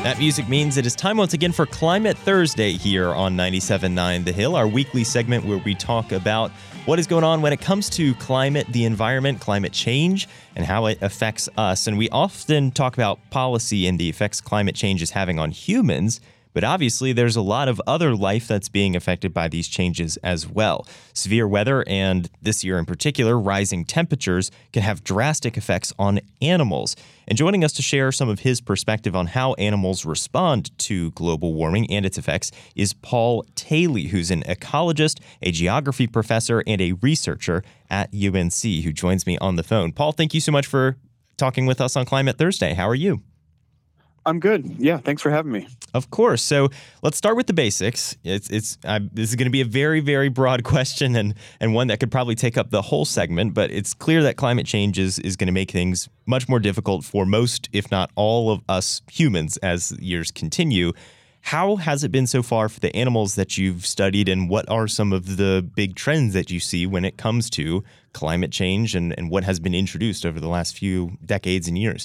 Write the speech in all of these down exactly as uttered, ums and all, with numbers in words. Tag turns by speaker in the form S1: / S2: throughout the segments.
S1: That music means it is time once again for Climate Thursday here on ninety-seven point nine The Hill, our weekly segment where we talk about what is going on when it comes to climate, the environment, climate change, and how it affects us. And we often talk about policy and the effects climate change is having on humans, but obviously there's a lot of other life that's being affected by these changes as well. Severe weather, and this year in particular, rising temperatures, can have drastic effects on animals. And joining us to share some of his perspective on how animals respond to global warming and its effects is Paul Taylor, who's an ecologist, a geography professor, and a researcher at U N C, who joins me on the phone. Paul, thank you so much for talking with us on Climate Thursday. How are you?
S2: I'm good. Yeah, thanks for having me.
S1: Of course. So let's start with the basics. It's it's uh, this is going to be a very, very broad question and and one that could probably take up the whole segment. But it's clear that climate change is, is going to make things much more difficult for most, if not all, of us humans as years continue. How has it been so far for the animals that you've studied, and what are some of the big trends that you see when it comes to climate change and, and what has been introduced over the last few decades and years?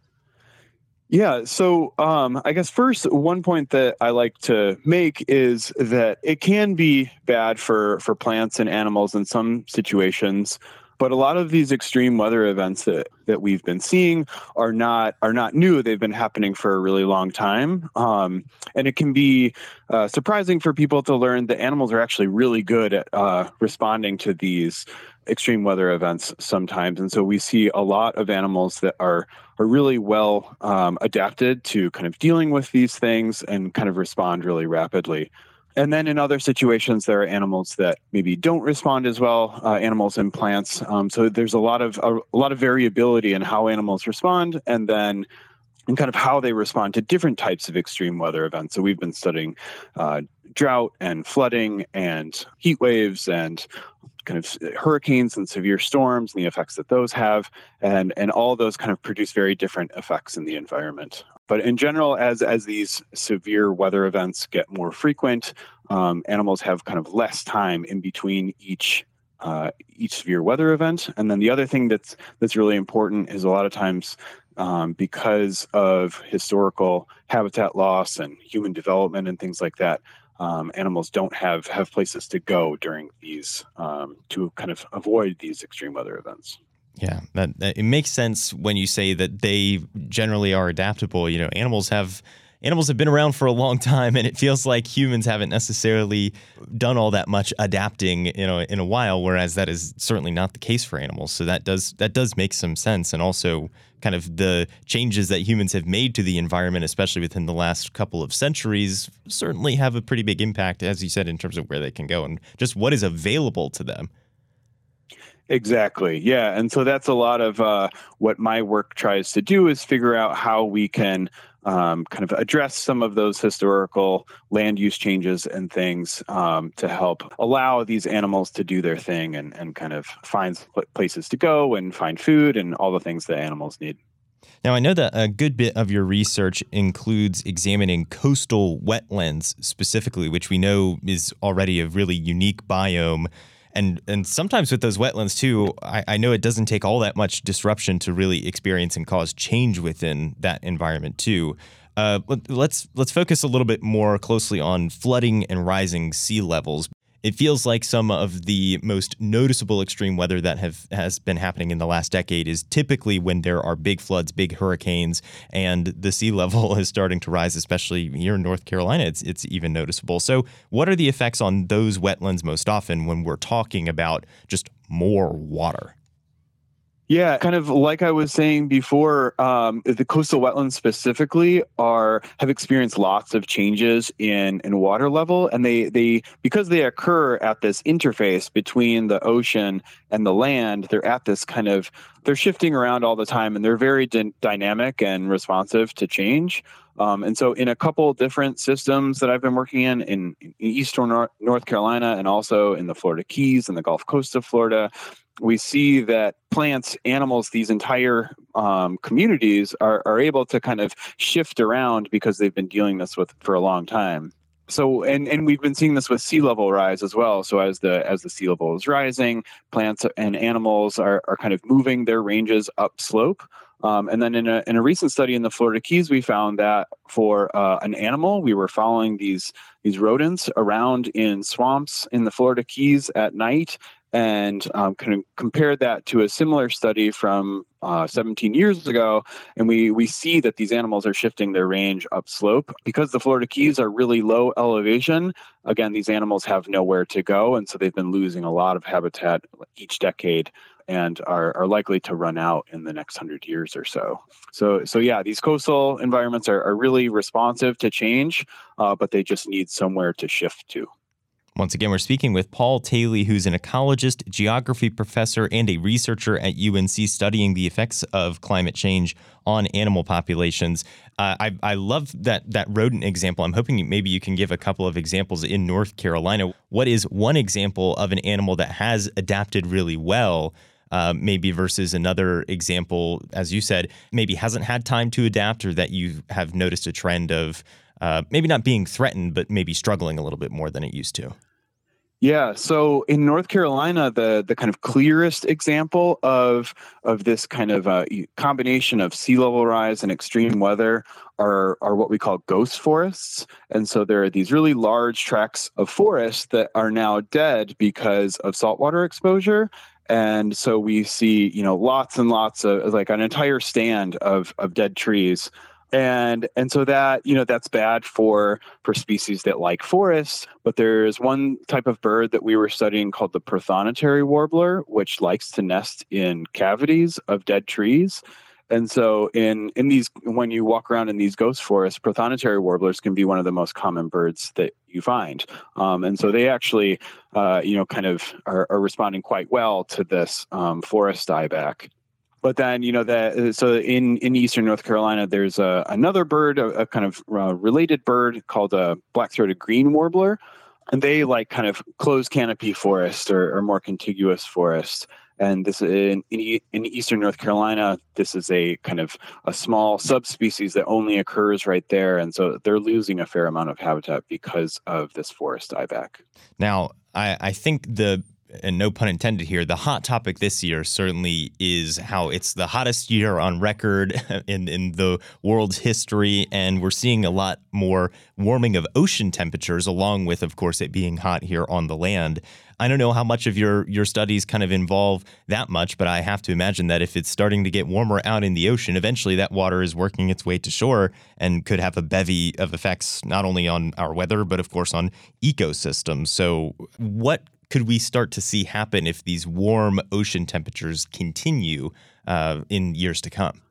S2: Yeah, so um, I guess first, one point that I like to make is that it can be bad for, for plants and animals in some situations, but a lot of these extreme weather events that, that we've been seeing are not are not new. They've been happening for a really long time, um, and it can be uh, surprising for people to learn that animals are actually really good at uh, responding to these extreme weather events sometimes. And so we see a lot of animals that are are really well um, adapted to kind of dealing with these things and kind of respond really rapidly. And then in other situations, there are animals that maybe don't respond as well, uh, animals and plants. Um, so there's a lot of a, a lot of variability in how animals respond, and then and kind of how they respond to different types of extreme weather events. So we've been studying uh, drought and flooding and heat waves and kind of hurricanes and severe storms and the effects that those have. And, and all those kind of produce very different effects in the environment. But in general, as, as these severe weather events get more frequent, um, animals have kind of less time in between each uh, each severe weather event. And then the other thing that's that's really important is a lot of times um, because of historical habitat loss and human development and things like that, Um, animals don't have, have places to go during these um, to kind of avoid these extreme weather events.
S1: Yeah, that, that it makes sense when you say that they generally are adaptable. You know, animals have animals have been around for a long time, and it feels like humans haven't necessarily done all that much adapting, you know, in a while. Whereas that is certainly not the case for animals. So that does that does make some sense, and also kind of the changes that humans have made to the environment, especially within the last couple of centuries, certainly have a pretty big impact, as you said, in terms of where they can go and just what is available to them.
S2: Exactly. Yeah. And so that's a lot of uh, what my work tries to do is figure out how we can um, kind of address some of those historical land use changes and things um, to help allow these animals to do their thing and, and kind of find places to go and find food and all the things that animals need.
S1: Now, I know that a good bit of your research includes examining coastal wetlands specifically, which we know is already a really unique biome. And and sometimes with those wetlands, too, I, I know it doesn't take all that much disruption to really experience and cause change within that environment, too. Uh, let, let's let's focus a little bit more closely on flooding and rising sea levels. It feels like some of the most noticeable extreme weather that have has been happening in the last decade is typically when there are big floods, big hurricanes, and the sea level is starting to rise, especially here in North Carolina. It's it's even noticeable. So what are the effects on those wetlands most often when we're talking about just more water?
S2: Yeah, kind of like I was saying before, um, the coastal wetlands specifically are have experienced lots of changes in, in water level, and they they because they occur at this interface between the ocean and the land, they're at this kind of they're shifting around all the time, and they're very d- dynamic and responsive to change. Um, and so in a couple different systems that I've been working in, in, in eastern North, North Carolina and also in the Florida Keys and the Gulf Coast of Florida, we see that plants, animals, these entire um, communities are, are able to kind of shift around because they've been dealing this with for a long time. So, and, and we've been seeing this with sea level rise as well. So as the as the sea level is rising, plants and animals are, are kind of moving their ranges upslope. Um, and then in a, in a recent study in the Florida Keys, we found that for uh, an animal, we were following these, these rodents around in swamps in the Florida Keys at night, and um, kind of compared that to a similar study from uh, seventeen years ago. And we, we see that these animals are shifting their range upslope. Because the Florida Keys are really low elevation, again, these animals have nowhere to go. And so they've been losing a lot of habitat each decade and are, are likely to run out in the next hundred years or so. So, so yeah, these coastal environments are, are really responsive to change, uh, but they just need somewhere to shift to.
S1: Once again, we're speaking with Paul Taylor, who's an ecologist, geography professor, and a researcher at U N C studying the effects of climate change on animal populations. Uh, I, I love that that rodent example. I'm hoping maybe you can give a couple of examples in North Carolina. What is one example of an animal that has adapted really well, uh, maybe versus another example, as you said, maybe hasn't had time to adapt, or that you have noticed a trend of Uh, maybe not being threatened, but maybe struggling a little bit more than it used to?
S2: Yeah, so in North Carolina, the the kind of clearest example of of this kind of uh, combination of sea level rise and extreme weather are are what we call ghost forests. And so there are these really large tracts of forest that are now dead because of saltwater exposure. And so we see, you know, lots and lots of, like, an entire stand of of dead trees. And and so that, you know, that's bad for for species that like forests. But there's one type of bird that we were studying called the prothonotary warbler, which likes to nest in cavities of dead trees. And so in in these, when you walk around in these ghost forests, prothonotary warblers can be one of the most common birds that you find. Um, and so they actually, uh, you know, kind of are, are responding quite well to this um, forest dieback. But then, you know, that so in, in eastern North Carolina, there's a, another bird, a, a kind of uh, related bird called a black-throated green warbler. And they like kind of closed canopy forest or, or more contiguous forest. And this in, in in eastern North Carolina, this is a kind of a small subspecies that only occurs right there. And so they're losing a fair amount of habitat because of this forest dieback.
S1: Now, I, I think the and no pun intended here, the hot topic this year certainly is how it's the hottest year on record in, in the world's history, and we're seeing a lot more warming of ocean temperatures, along with, of course, it being hot here on the land. I don't know how much of your, your studies kind of involve that much, but I have to imagine that if it's starting to get warmer out in the ocean, eventually that water is working its way to shore and could have a bevy of effects not only on our weather, but of course on ecosystems. So what could we start to see happen if these warm ocean temperatures continue uh, in years to come?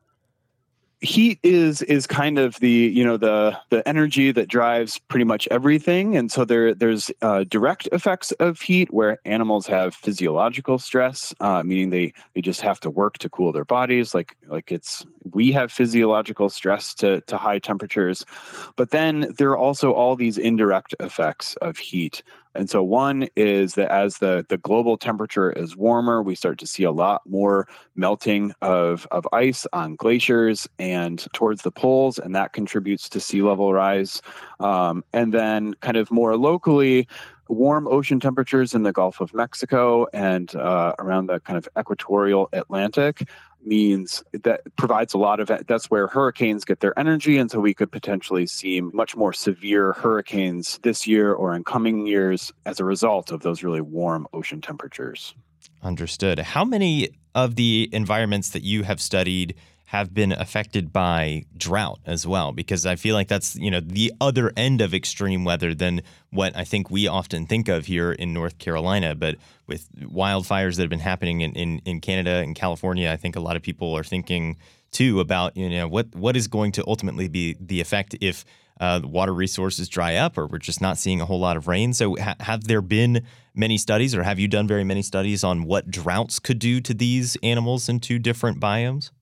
S2: Heat is is kind of the, you know, the the energy that drives pretty much everything. And so there there's uh, direct effects of heat where animals have physiological stress, uh, meaning they they just have to work to cool their bodies. Like like it's we have physiological stress to to high temperatures. But then there are also all these indirect effects of heat. And so one is that as the, the global temperature is warmer, we start to see a lot more melting of, of ice on glaciers and towards the poles, and that contributes to sea level rise. Um, and then kind of more locally, warm ocean temperatures in the Gulf of Mexico and uh, around the kind of equatorial Atlantic means that provides a lot of, that's where hurricanes get their energy. And so we could potentially see much more severe hurricanes this year or in coming years as a result of those really warm ocean temperatures.
S1: Understood. How many of the environments that you have studied have been affected by drought as well? Because I feel like that's, you know, the other end of extreme weather than what I think we often think of here in North Carolina. But with wildfires that have been happening in, in, in Canada and California, I think a lot of people are thinking too about, you know, what what is going to ultimately be the effect if uh, the water resources dry up or we're just not seeing a whole lot of rain. So ha- have there been many studies, or have you done very many studies on what droughts could do to these animals in two different biomes?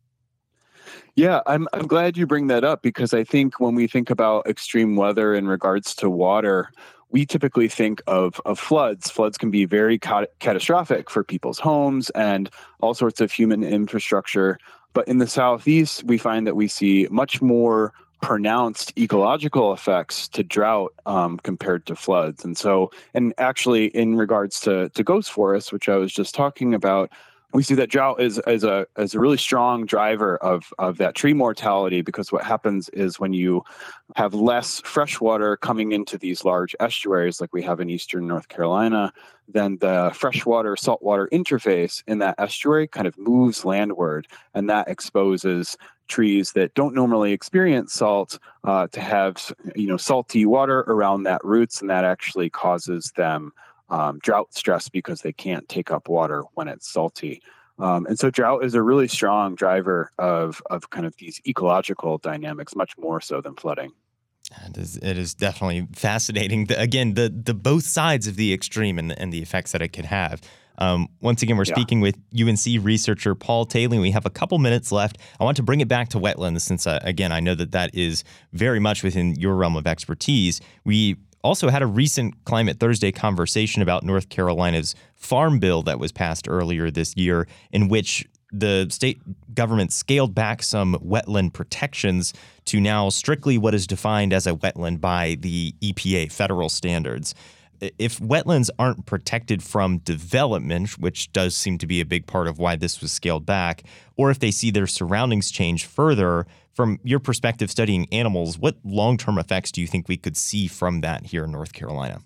S2: Yeah, I'm I'm glad you bring that up, because I think when we think about extreme weather in regards to water, we typically think of, of floods. Floods can be very ca- catastrophic for people's homes and all sorts of human infrastructure. But in the Southeast, we find that we see much more pronounced ecological effects to drought um, compared to floods. And so, and actually in regards to, to ghost forests, which I was just talking about, we see that drought is, is a is a really strong driver of, of that tree mortality, because what happens is when you have less fresh water coming into these large estuaries like we have in eastern North Carolina, then the freshwater saltwater interface in that estuary kind of moves landward, and that exposes trees that don't normally experience salt uh, to have you know salty water around that roots, and that actually causes them Um, drought stress because they can't take up water when it's salty. Um, and so drought is a really strong driver of, of kind of these ecological dynamics, much more so than flooding.
S1: It is, it is definitely fascinating. The, again, the the both sides of the extreme and, and the effects that it could have. Um, once again, we're
S2: Yeah.
S1: speaking with U N C researcher Paul Taley. We have a couple minutes left. I want to bring it back to wetlands since, uh, again, I know that that is very much within your realm of expertise. We also had a recent Climate Thursday conversation about North Carolina's farm bill that was passed earlier this year, in which the state government scaled back some wetland protections to now strictly what is defined as a wetland by the E P A federal standards. If wetlands aren't protected from development, which does seem to be a big part of why this was scaled back, or if they see their surroundings change further, from your perspective studying animals, what long-term effects do you think we could see from that here in North Carolina?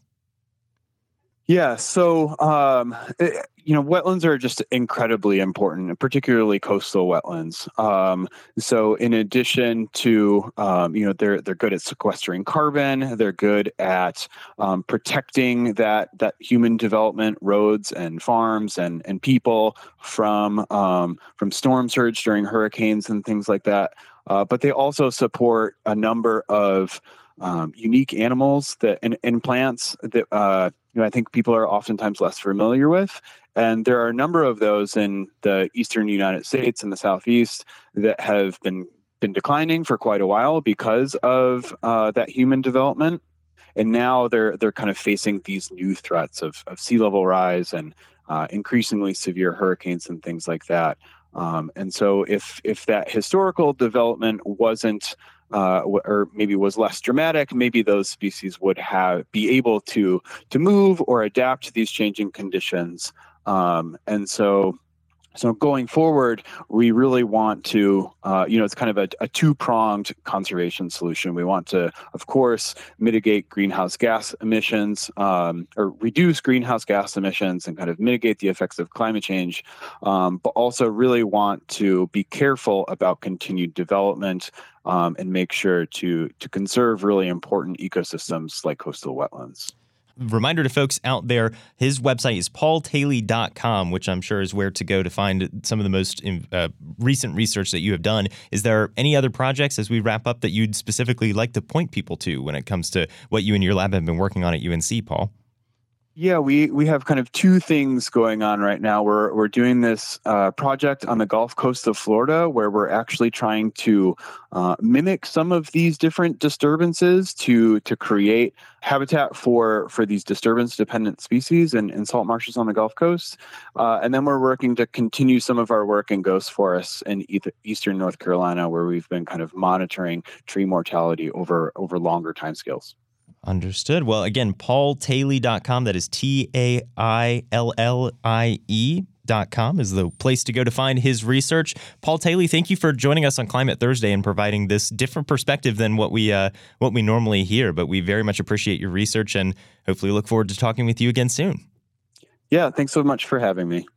S2: Yeah, so um, it, you know, wetlands are just incredibly important, particularly coastal wetlands. Um, so, in addition to um, you know, they're they're good at sequestering carbon. They're good at um, protecting that that human development, roads and farms and and people from um, from storm surge during hurricanes and things like that. Uh, but they also support a number of um, unique animals that and, and plants that uh, you know I think people are oftentimes less familiar with. And there are a number of those in the eastern United States and the Southeast that have been been declining for quite a while because of uh, that human development. And now they're they're kind of facing these new threats of, of sea level rise and uh, increasingly severe hurricanes and things like that. Um, and so if if that historical development wasn't uh, or maybe was less dramatic, maybe those species would have be able to to move or adapt to these changing conditions. Um, and so So going forward, we really want to, uh, you know, it's kind of a, a two-pronged conservation solution. We want to, of course, mitigate greenhouse gas emissions um, or reduce greenhouse gas emissions and kind of mitigate the effects of climate change, um, but also really want to be careful about continued development um, and make sure to to conserve really important ecosystems like coastal wetlands.
S1: Reminder to folks out there, his website is paul taley dot com, which I'm sure is where to go to find some of the most uh, recent research that you have done. Is there any other projects as we wrap up that you'd specifically like to point people to when it comes to what you and your lab have been working on at U N C, Paul?
S2: Yeah, we, we have kind of two things going on right now. We're we're doing this uh, project on the Gulf Coast of Florida, where we're actually trying to uh, mimic some of these different disturbances to to create habitat for for these disturbance-dependent species in, in salt marshes on the Gulf Coast. Uh, and then we're working to continue some of our work in ghost forests in eastern North Carolina, where we've been kind of monitoring tree mortality over over longer timescales.
S1: Understood. Well, again, paul taley dot com, that is T A I L L I E dot com is the place to go to find his research. Paul Taley, thank you for joining us on Climate Thursday and providing this different perspective than what we uh, what we normally hear. But we very much appreciate your research and hopefully look forward to talking with you again soon.
S2: Yeah, thanks so much for having me.